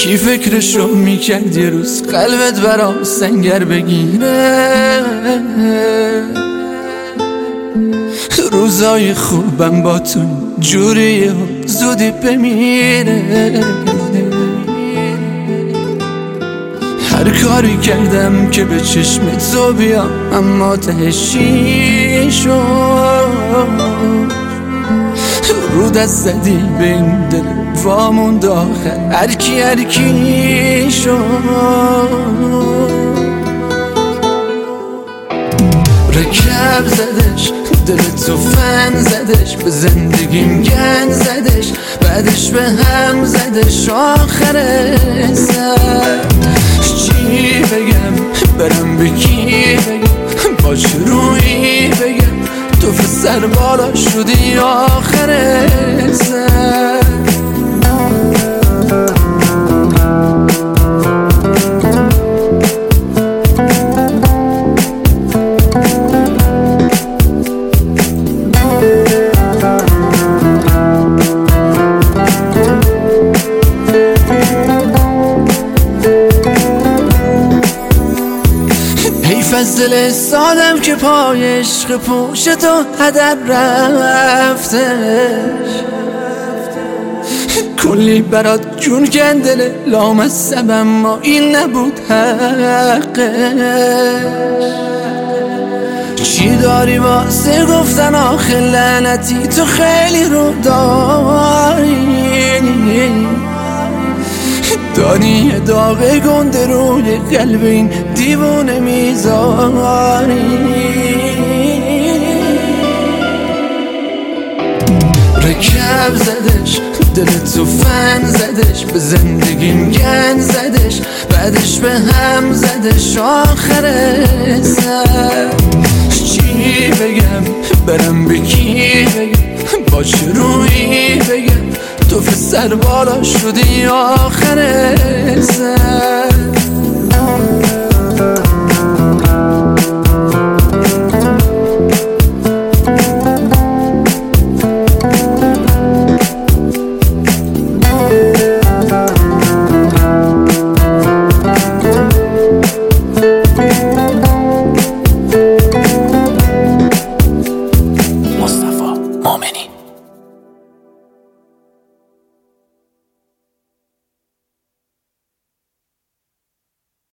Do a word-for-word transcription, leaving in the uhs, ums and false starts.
کی فکرشو میکرد یه روز قلبت برام سنگر بگیره؟ روزای خوبم با تو جوریه زودی بمیره. هر کاری کردم که به چشم تو بیام اما تهش چی شد؟ رو دست زدی به این دل واموند آخر هر کی هر کی شد. رکب زدش دل تو فن زدش به زندگیم گند زدش بعدش به هم زدش آخر سر. چی بگم برم به کی بگم باش روی بگم تو سر بالا شدی آخر سر. از دل سادم که پای عشق پوش تو هدر رفتش. کلی برات جون کن دل لامصب اما این نبود حقش. چی داری واسه گفتن آخه لعنتی تو خیلی رو داری. داری داغ گنده روی قلب این دیوونه میذاری. رکب زدش دل تو فن زدش به زندگیم گند زدش بعدش به هم زدش آخر سر. چی بگم برم به کی بگم باش روی بگم تو سر بالا شدی آخر سر.